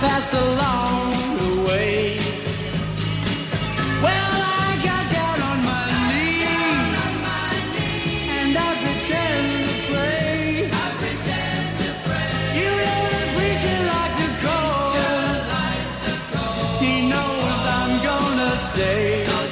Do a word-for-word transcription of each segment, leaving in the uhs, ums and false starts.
passed along the way. Well, I got down on my knees and I pretend to pray. I pretend to pray. You know the preacher like to call. He knows I'm gonna stay.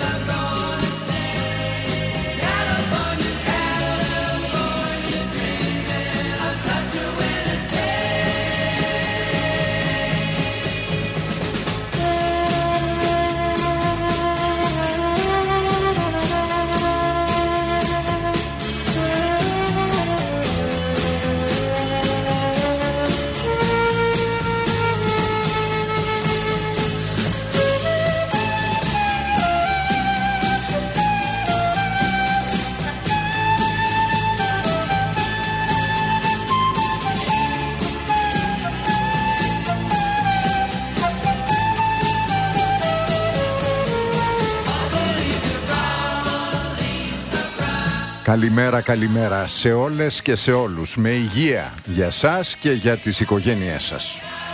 Καλημέρα, καλημέρα σε όλες και σε όλους. Με υγεία για σας και για τις οικογένειές σας.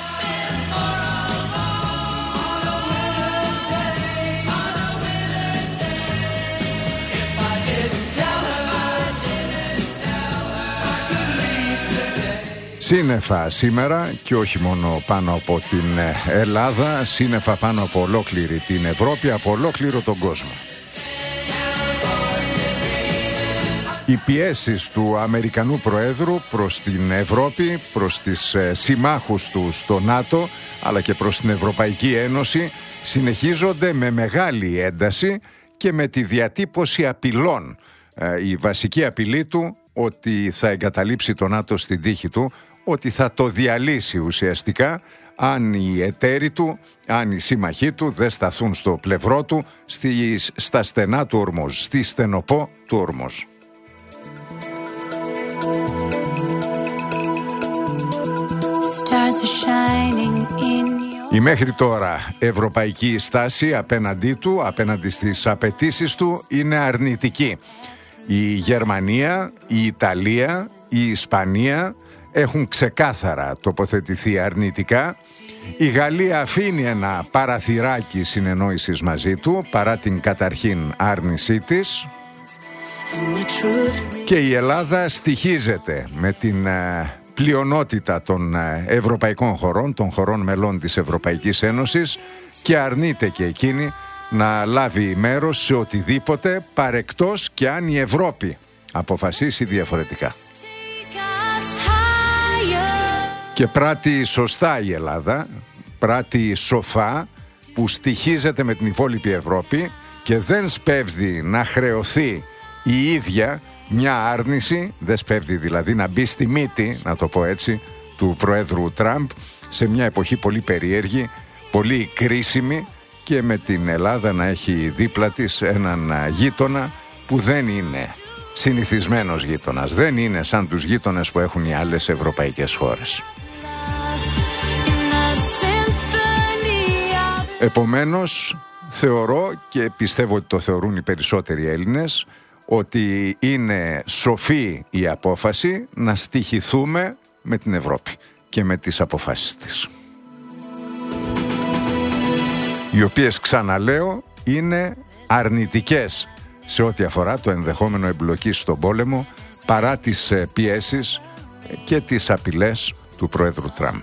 Σύννεφα σήμερα και όχι μόνο πάνω από την Ελλάδα, σύννεφα πάνω από ολόκληρη την Ευρώπη, από ολόκληρο τον κόσμο. Οι πιέσεις του Αμερικανού Προέδρου προς την Ευρώπη, προς τις ε, συμμάχους του στο ΝΑΤΟ, αλλά και προς την Ευρωπαϊκή Ένωση, συνεχίζονται με μεγάλη ένταση και με τη διατύπωση απειλών. Ε, η βασική απειλή του ότι θα εγκαταλείψει το ΝΑΤΟ στην τύχη του, ότι θα το διαλύσει ουσιαστικά αν οι εταίροι του, αν οι σύμμαχοί του δεν σταθούν στο πλευρό του στις, στα στενά του Ορμούζ, στη στενοπό του Ορμούζ. Η μέχρι τώρα ευρωπαϊκή στάση απέναντί του, απέναντι στις απαιτήσεις του, είναι αρνητική. Η Γερμανία, η Ιταλία, η Ισπανία έχουν ξεκάθαρα τοποθετηθεί αρνητικά. Η Γαλλία αφήνει ένα παραθυράκι συνεννόησης μαζί του, παρά την καταρχήν άρνησή της. Και η Ελλάδα στοιχίζεται με την πλειονότητα των ευρωπαϊκών χωρών, των χωρών μελών της Ευρωπαϊκής Ένωσης, και αρνείται και εκείνη να λάβει μέρος σε οτιδήποτε, παρεκτός και αν η Ευρώπη αποφασίσει διαφορετικά. Και πράττει σωστά η Ελλάδα, πράττει σοφά, που στοιχίζεται με την υπόλοιπη Ευρώπη και δεν σπέβδει να χρεωθεί η ίδια μια άρνηση, δεν σπέβδει δηλαδή να μπει στη μύτη, να το πω έτσι, του Προέδρου Τραμπ, σε μια εποχή πολύ περίεργη, πολύ κρίσιμη, και με την Ελλάδα να έχει δίπλα της έναν γείτονα που δεν είναι συνηθισμένος γείτονας, δεν είναι σαν τους γείτονες που έχουν οι άλλες ευρωπαϊκές χώρες. Επομένως, θεωρώ, και πιστεύω ότι το θεωρούν οι περισσότεροι Έλληνες, ότι είναι σοφή η απόφαση να στοιχηθούμε με την Ευρώπη και με τις αποφάσεις της, οι οποίες, ξαναλέω, είναι αρνητικές σε ό,τι αφορά το ενδεχόμενο εμπλοκή στον πόλεμο, παρά τις πιέσεις και τις απειλές του Προέδρου Τραμπ.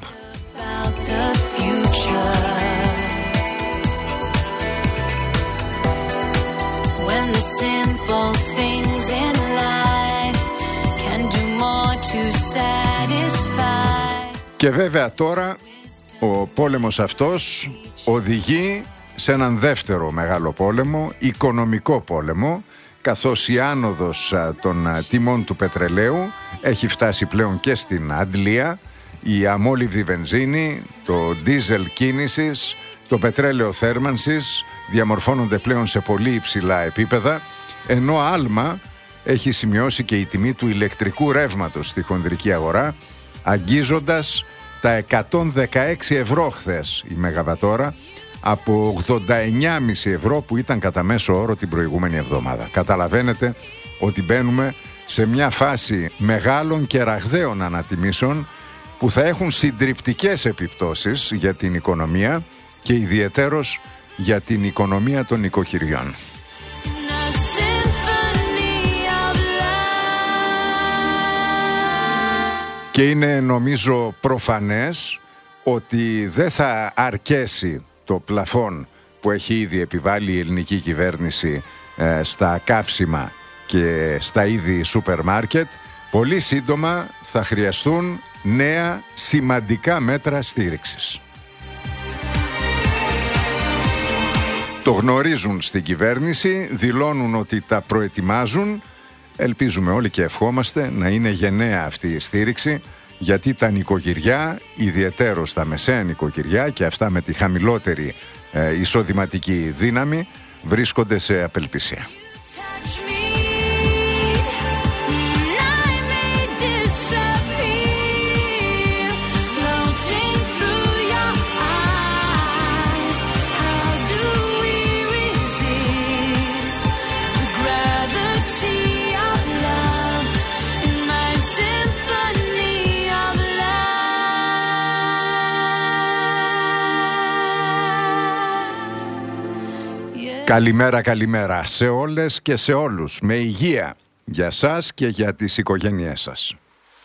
Και βέβαια τώρα ο πόλεμος αυτός οδηγεί σε έναν δεύτερο μεγάλο πόλεμο, οικονομικό πόλεμο, καθώς η άνοδος των τιμών του πετρελαίου έχει φτάσει πλέον και στην Αντλία, η αμόλυβδη βενζίνη, το ντίζελ κίνησης, το πετρέλαιο θέρμανσης διαμορφώνονται πλέον σε πολύ υψηλά επίπεδα, ενώ άλμα έχει σημειώσει και η τιμή του ηλεκτρικού ρεύματος στη χονδρική αγορά, αγγίζοντας τα εκατόν δεκαέξι ευρώ χθες η μεγαβατόρα, από ογδόντα εννιά κόμμα πέντε ευρώ που ήταν κατά μέσο όρο την προηγούμενη εβδομάδα. Καταλαβαίνετε ότι μπαίνουμε σε μια φάση μεγάλων και ραγδαίων ανατιμήσεων, που θα έχουν συντριπτικές επιπτώσεις για την οικονομία και ιδιαιτέρως για την οικονομία των νοικοκυριών. Και είναι νομίζω προφανές ότι δεν θα αρκέσει το πλαφόν που έχει ήδη επιβάλει η ελληνική κυβέρνηση ε, στα καύσιμα και στα είδη σούπερ μάρκετ. Πολύ σύντομα θα χρειαστούν νέα σημαντικά μέτρα στήριξης. Το γνωρίζουν στην κυβέρνηση, δηλώνουν ότι τα προετοιμάζουν. Ελπίζουμε όλοι και ευχόμαστε να είναι γενναία αυτή η στήριξη, γιατί τα νοικοκυριά, ιδιαιτέρως τα μεσαία νοικοκυριά και αυτά με τη χαμηλότερη ε, εισοδηματική δύναμη, βρίσκονται σε απελπισία. Καλημέρα, καλημέρα σε όλες και σε όλους. Με υγεία για σας και για τις οικογένειές σας.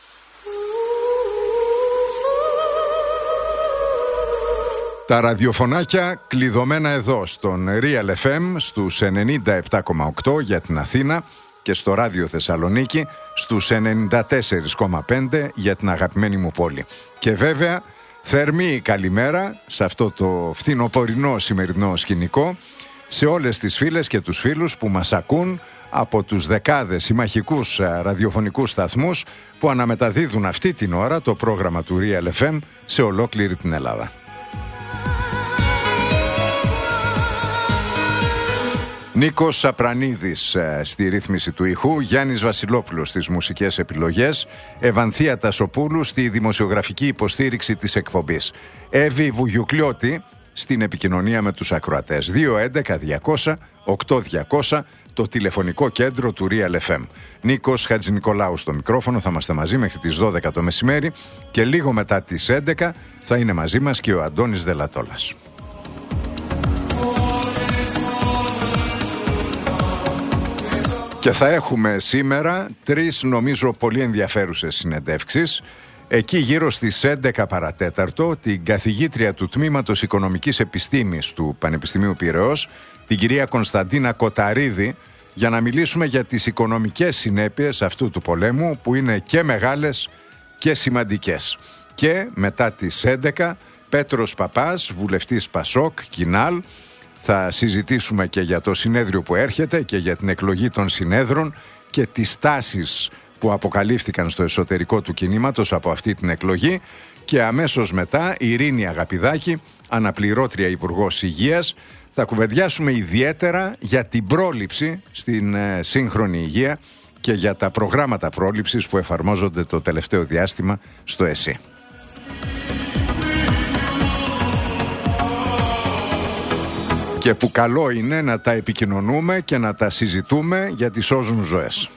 Τα ραδιοφωνάκια κλειδωμένα εδώ στον Real εφ εμ στους ενενήντα επτά κόμμα οκτώ για την Αθήνα και στο Ράδιο Θεσσαλονίκη στους ενενήντα τέσσερα κόμμα πέντε για την αγαπημένη μου πόλη. Και βέβαια θερμή καλημέρα σε αυτό το φθινοπορεινό σημερινό σκηνικό σε όλες τις φίλες και τους φίλους που μας ακούν από τους δεκάδες συμμαχικούς ραδιοφωνικούς σταθμούς που αναμεταδίδουν αυτή την ώρα το πρόγραμμα του Real εφ εμ σε ολόκληρη την Ελλάδα. Νίκος Σαπρανίδης στη ρύθμιση του ήχου, Γιάννης Βασιλόπουλος στις μουσικές επιλογές, Ευανθία Τασοπούλου στη δημοσιογραφική υποστήριξη της εκπομπής, Εύη Βουγιουκλιώτη στην επικοινωνία με τους ακροατές. δύο έντεκα διακόσια οκτώ διακόσια το τηλεφωνικό κέντρο του Real εφ εμ. Νίκος Χατζηνικολάου στο μικρόφωνο, θα είμαστε μαζί μέχρι τις δώδεκα το μεσημέρι και λίγο μετά τις έντεκα θα είναι μαζί μας και ο Αντώνης Δελατόλας. Και θα έχουμε σήμερα τρεις νομίζω πολύ ενδιαφέρουσες συνεντεύξεις. Εκεί γύρω στις έντεκα παρατέταρτο την καθηγήτρια του Τμήματος Οικονομικής Επιστήμης του Πανεπιστημίου Πειραιώς, την κυρία Κωνσταντίνα Κοταρίδη, για να μιλήσουμε για τις οικονομικές συνέπειες αυτού του πολέμου που είναι και μεγάλες και σημαντικές. Και μετά τις έντεκα Πέτρος Παπάς, βουλευτής Πασόκ, Κινάλ. Θα συζητήσουμε και για το συνέδριο που έρχεται και για την εκλογή των συνέδρων και τις τάσεις που αποκαλύφθηκαν στο εσωτερικό του κινήματος από αυτή την εκλογή. Και αμέσως μετά η Ειρήνη Αγαπηδάκη, αναπληρώτρια Υπουργός Υγείας. Θα κουβεντιάσουμε ιδιαίτερα για την πρόληψη στην ε, σύγχρονη υγεία και για τα προγράμματα πρόληψης που εφαρμόζονται το τελευταίο διάστημα στο ΕΣΥ. Και που καλό είναι να τα επικοινωνούμε και να τα συζητούμε, γιατί σώζουν ζωές.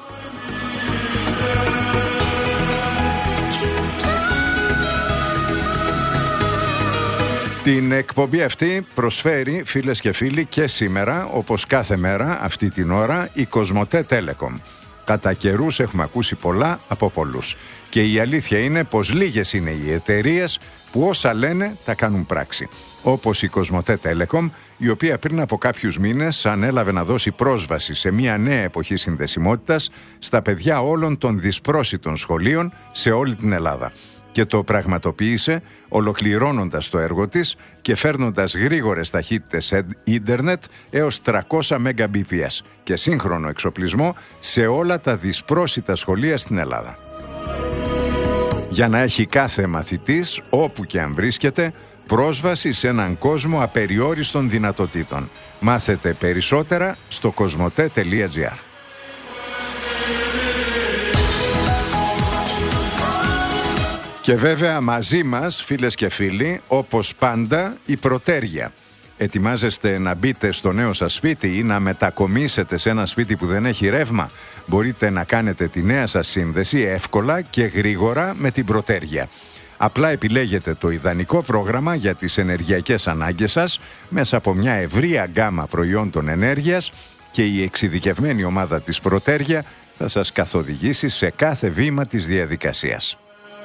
Την εκπομπή αυτή προσφέρει, φίλες και φίλοι, και σήμερα, όπως κάθε μέρα αυτή την ώρα, η Κοσμοτέ Telecom. Κατά καιρούς έχουμε ακούσει πολλά από πολλούς. Και η αλήθεια είναι πως λίγες είναι οι εταιρείες που όσα λένε τα κάνουν πράξη. Όπως η Κοσμοτέ Telecom, η οποία πριν από κάποιους μήνες ανέλαβε να δώσει πρόσβαση σε μια νέα εποχή συνδεσιμότητας στα παιδιά όλων των δυσπρόσιτων σχολείων σε όλη την Ελλάδα. Και το πραγματοποίησε ολοκληρώνοντας το έργο της και φέρνοντας γρήγορες ταχύτητες ίντερνετ έως τριακόσια Mbps και σύγχρονο εξοπλισμό σε όλα τα δυσπρόσιτα σχολεία στην Ελλάδα. Για να έχει κάθε μαθητής, όπου και αν βρίσκεται, πρόσβαση σε έναν κόσμο απεριόριστων δυνατοτήτων. Μάθετε περισσότερα στο κοσμοτέ τελεία τζι άρ. Και βέβαια μαζί μας, φίλες και φίλοι, όπως πάντα, η Πρωτέρια. Ετοιμάζεστε να μπείτε στο νέο σας σπίτι ή να μετακομίσετε σε ένα σπίτι που δεν έχει ρεύμα? Μπορείτε να κάνετε τη νέα σας σύνδεση εύκολα και γρήγορα με την Πρωτέρια. Απλά επιλέγετε το ιδανικό πρόγραμμα για τις ενεργειακές ανάγκες σας μέσα από μια ευρεία γκάμα προϊόντων ενέργειας και η εξειδικευμένη ομάδα της Προτέρια θα σας καθοδηγήσει σε κάθε βήμα της διαδικασίας.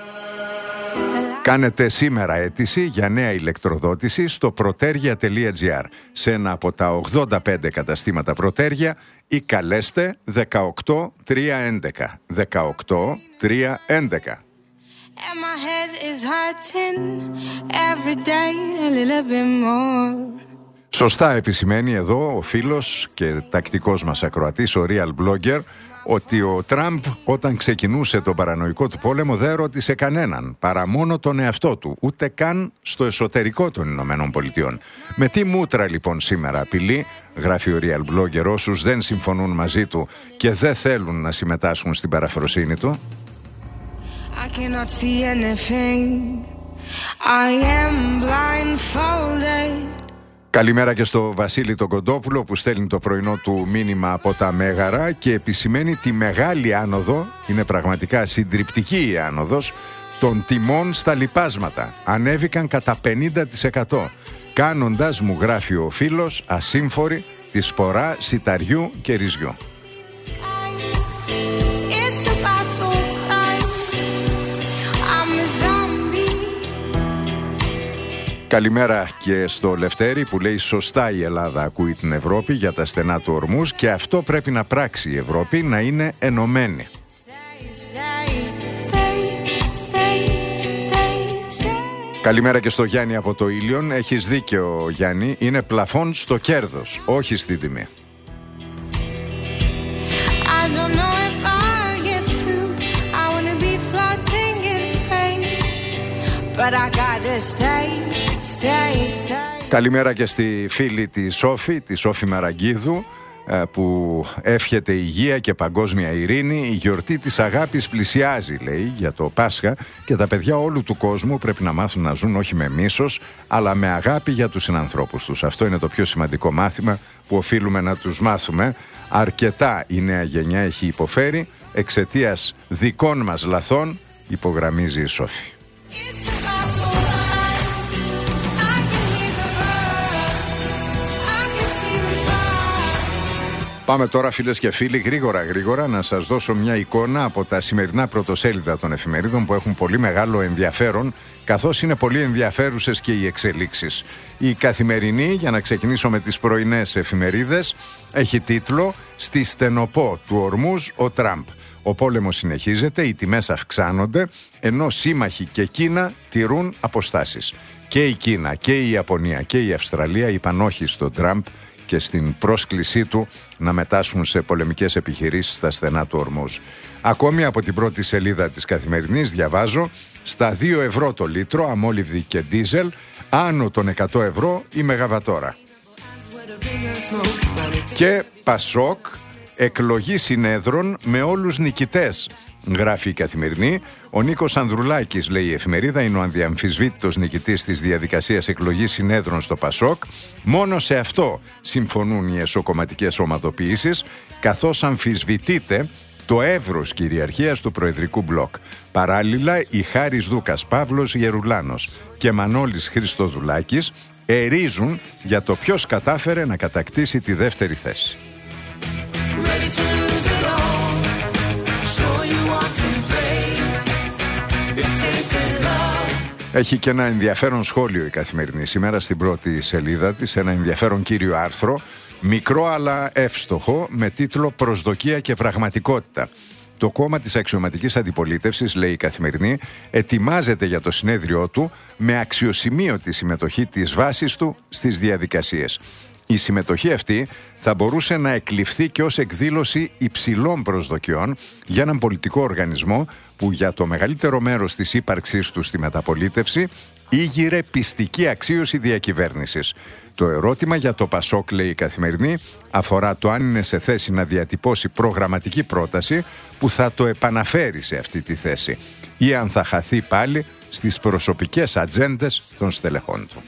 Κάνετε σήμερα αίτηση για νέα ηλεκτροδότηση στο protergia τελεία gr σε ένα από τα ογδόντα πέντε καταστήματα Προτέρια ή καλέστε δεκαοκτώ τρία έντεκα. δεκαοκτώ τρία έντεκα. And my head is hurting every day a little bit more. Σωστά επισημαίνει εδώ ο φίλος και τακτικός μας ακροατής, ο Real Blogger, ότι ο Τραμπ όταν ξεκινούσε τον παρανοϊκό του πόλεμο δεν ρώτησε κανέναν, παρά μόνο τον εαυτό του, ούτε καν στο εσωτερικό των Ηνωμένων Πολιτειών. Με τι μούτρα λοιπόν σήμερα απειλεί, γράφει ο Real Blogger, όσους δεν συμφωνούν μαζί του και δεν θέλουν να συμμετάσχουν στην παραφροσύνη του? I cannot see anything. I am blindfolded. Καλημέρα και στο Βασίλη τον Κοντόπουλο που στέλνει το πρωινό του μήνυμα από τα Μέγαρα και επισημαίνει τη μεγάλη άνοδο, είναι πραγματικά συντριπτική η άνοδος, των τιμών στα λιπάσματα. Ανέβηκαν κατά πενήντα τοις εκατό, κάνοντας, μου γράφει ο φίλος, ασύμφορη τη σπορά σιταριού και ρυζιού. Καλημέρα και στο Λευτέρη που λέει σωστά η Ελλάδα ακούει την Ευρώπη για τα στενά του ορμούς και αυτό πρέπει να πράξει η Ευρώπη, να είναι ενωμένη. Καλημέρα και στο Γιάννη από το Ήλιον. Έχεις δίκιο Γιάννη, είναι πλαφόν στο κέρδος, όχι στην τιμή. But I gotta stay, stay, stay. Καλημέρα και στη φίλη τη Σόφη, τη Σόφη Μαραγκίδου, που εύχεται υγεία και παγκόσμια ειρήνη. Η γιορτή της αγάπης πλησιάζει, λέει, για το Πάσχα και τα παιδιά όλου του κόσμου πρέπει να μάθουν να ζουν όχι με μίσος, αλλά με αγάπη για τους συνανθρώπους τους. Αυτό είναι το πιο σημαντικό μάθημα που οφείλουμε να τους μάθουμε. Αρκετά η νέα γενιά έχει υποφέρει εξαιτίας δικών μας λαθών, υπογραμμίζει η Σόφη. Πάμε τώρα φίλες και φίλοι γρήγορα γρήγορα να σας δώσω μια εικόνα από τα σημερινά πρωτοσέλιδα των εφημερίδων που έχουν πολύ μεγάλο ενδιαφέρον, καθώς είναι πολύ ενδιαφέρουσες και οι εξελίξεις. Η Καθημερινή, για να ξεκινήσω με τις πρωινές εφημερίδες, έχει τίτλο «Στη στενοπό του Ορμούζ ο Τραμπ». Ο πόλεμος συνεχίζεται, οι τιμές αυξάνονται, ενώ σύμμαχοι και Κίνα τηρούν αποστάσεις. Και η Κίνα και η Ιαπωνία και η Αυστραλία είπαν όχι στον Τραμπ και στην πρόσκλησή του να μετάσχουν σε πολεμικές επιχειρήσεις στα στενά του Ορμούζ. Ακόμη από την πρώτη σελίδα της Καθημερινής διαβάζω «Στα δύο ευρώ το λίτρο αμόλυβδη και ντίζελ, άνω των εκατό ευρώ η μεγαβατόρα». Και Πασόκ, εκλογή συνέδρων με όλους νικητές, γράφει η Καθημερινή. Ο Νίκος Ανδρουλάκης, λέει η εφημερίδα, είναι ο ανδιαμφισβήτητος νικητής της διαδικασίας εκλογής συνέδρων στο Πασόκ. Μόνο σε αυτό συμφωνούν οι εσωκομματικές ομαδοποιήσεις, καθώς αμφισβητείται το εύρος κυριαρχίας του προεδρικού μπλοκ. Παράλληλα, οι Χάρης Δούκας, Παύλος Γερουλάνος και Μανώλης Χριστοδουλάκης ερίζουν για το ποιος κατάφερε να κατακτήσει τη δεύτερη θέση. Έχει και ένα ενδιαφέρον σχόλιο η Καθημερινή σήμερα στην πρώτη σελίδα της, ένα ενδιαφέρον κύριο άρθρο, μικρό αλλά εύστοχο, με τίτλο «Προσδοκία και πραγματικότητα». Το κόμμα της αξιωματικής αντιπολίτευσης, λέει η Καθημερινή, ετοιμάζεται για το συνέδριό του με αξιοσημείωτη συμμετοχή της βάσης του στις διαδικασίες. Η συμμετοχή αυτή θα μπορούσε να εκλειφθεί και ως εκδήλωση υψηλών προσδοκιών για έναν πολιτικό οργανισμό που για το μεγαλύτερο μέρος της ύπαρξής του στη μεταπολίτευση ήγηρε πιστική αξίωση διακυβέρνησης. Το ερώτημα για το Πασόκ, λέει η Καθημερινή, αφορά το αν είναι σε θέση να διατυπώσει προγραμματική πρόταση που θα το επαναφέρει σε αυτή τη θέση ή αν θα χαθεί πάλι στις προσωπικές ατζέντες των στελεχών του.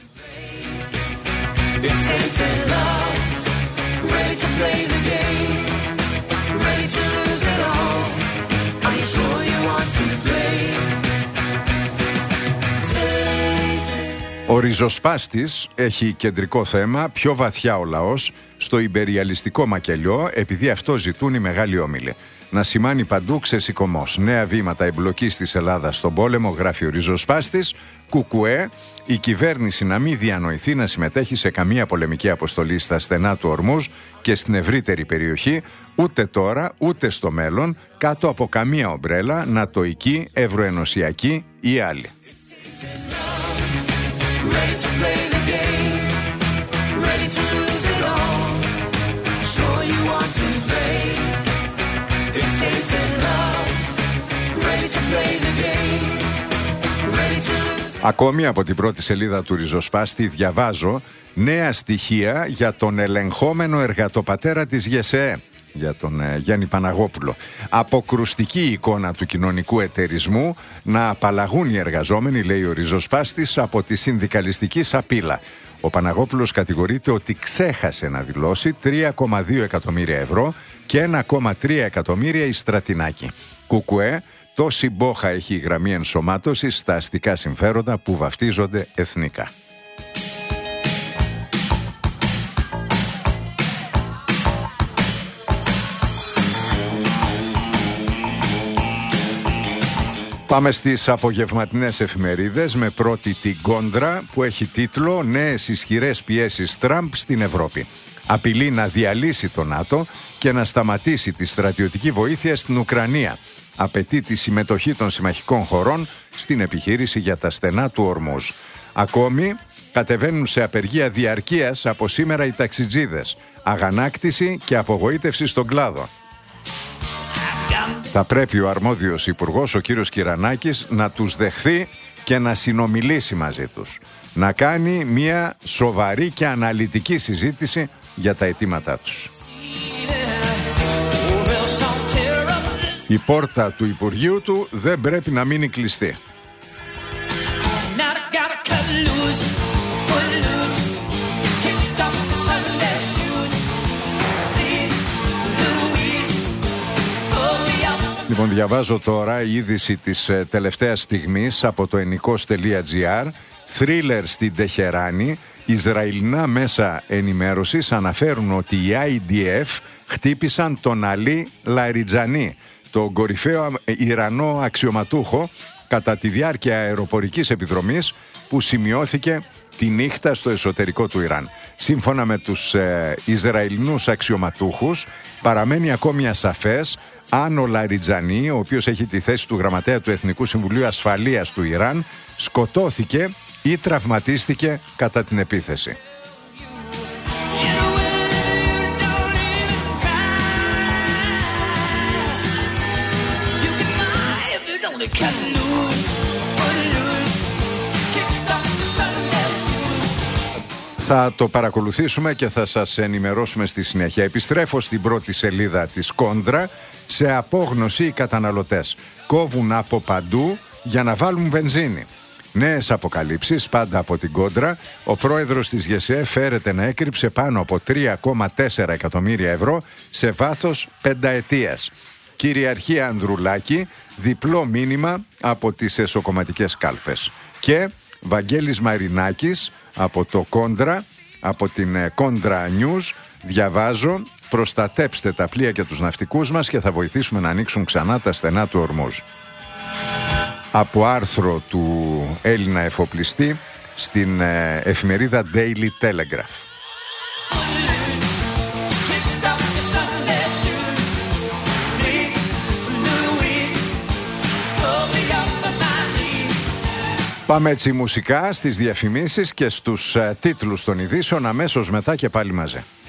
Ο ριζοσπάστης έχει κεντρικό θέμα πιο βαθιά ο λαός στο ιμπεριαλιστικό μακελιό, επειδή αυτό ζητούν οι μεγάλοι όμιλοι. Να σημάνει παντού ξεσηκωμός. Νέα βήματα εμπλοκής της Ελλάδας στον πόλεμο, γράφει ο ριζοσπάστης. Κουκουέ, η κυβέρνηση να μην διανοηθεί να συμμετέχει σε καμία πολεμική αποστολή στα στενά του Ορμούζ και στην ευρύτερη περιοχή, ούτε τώρα ούτε στο μέλλον, κάτω από καμία ομπρέλα, νατοϊκή, ευρωενωσιακή ή άλλη. Ready to play the game, ready to lose it all. Sure you want to play, it's tainted love. Ready to play the game, ready to lose. Ακόμη από την πρώτη σελίδα του ριζοσπάστη διαβάζω νέα στοιχεία για τον ελεγχόμενο εργατοπατέρα της ΓΕΣΕΕ, για τον ε, Γιάννη Παναγόπουλο. Αποκρουστική εικόνα του κοινωνικού εταιρισμού, να απαλλαγούν οι εργαζόμενοι, λέει ο ριζοσπάστης, από τη συνδικαλιστική σαπίλα. Ο Παναγόπουλος κατηγορείται ότι ξέχασε να δηλώσει τρία κόμμα δύο εκατομμύρια ευρώ και ένα κόμμα τρία εκατομμύρια η Στρατινάκη. Κουκουέ, τόση μπόχα έχει η γραμμή ενσωμάτωσης στα αστικά συμφέροντα που βαφτίζονται εθνικά. Πάμε στις απογευματινές εφημερίδες με πρώτη την Κόντρα που έχει τίτλο «Νέες ισχυρές πιέσεις Τραμπ στην Ευρώπη». Απειλεί να διαλύσει το ΝΑΤΟ και να σταματήσει τη στρατιωτική βοήθεια στην Ουκρανία. Απαιτεί τη συμμετοχή των συμμαχικών χωρών στην επιχείρηση για τα στενά του Ορμούζ. Ακόμη κατεβαίνουν σε απεργία διαρκείας από σήμερα οι ταξιτζίδες. Αγανάκτηση και απογοήτευση στον κλάδο. Θα πρέπει ο αρμόδιος υπουργός, ο κύριος Κυρανάκης, να τους δεχθεί και να συνομιλήσει μαζί τους. Να κάνει μια σοβαρή και αναλυτική συζήτηση για τα αιτήματά τους. Η πόρτα του Υπουργείου του δεν πρέπει να μείνει κλειστή. Λοιπόν, διαβάζω τώρα η είδηση της ε, τελευταίας στιγμής από το ενικός τελεία τζι άρ. Θρίλερ στην Τεχεράνη. Ισραηλινά μέσα ενημέρωσης αναφέρουν ότι οι άι ντι εφ χτύπησαν τον Αλή Λαριτζανί, τον κορυφαίο Ιρανό αξιωματούχο, κατά τη διάρκεια αεροπορικής επιδρομής που σημειώθηκε τη νύχτα στο εσωτερικό του Ιράν. Σύμφωνα με τους ε, Ισραηλινούς αξιωματούχους, παραμένει ακόμη ασαφές αν ο Λαριτζανί, ο οποίος έχει τη θέση του γραμματέα του Εθνικού Συμβουλίου Ασφαλείας του Ιράν, σκοτώθηκε ή τραυματίστηκε κατά την επίθεση. Θα το παρακολουθήσουμε και θα σας ενημερώσουμε στη συνέχεια. Επιστρέφω στην πρώτη σελίδα της Κόντρα. Σε απόγνωση οι καταναλωτές κόβουν από παντού για να βάλουν βενζίνη. Νέες αποκαλύψεις πάντα από την Κόντρα. Ο πρόεδρος της ΓΕΣΕΕ φέρεται να έκρυψε πάνω από τρία κόμμα τέσσερα εκατομμύρια ευρώ σε βάθος πενταετίας. Κυριαρχία Ανδρουλάκη, διπλό μήνυμα από τις εσωκομματικές κάλπες. Και Βαγγέλης Μαρινάκης από το Κόντρα, από την Κόντρα News, διαβάζω: προστατέψτε τα πλοία και τους ναυτικούς μας και θα βοηθήσουμε να ανοίξουν ξανά τα στενά του Ορμούζ. Από άρθρο του Έλληνα εφοπλιστή στην εφημερίδα Daily Telegraph. Πάμε έτσι μουσικά στις διαφημίσεις και στους τίτλους των ειδήσεων αμέσως μετά και πάλι μαζί.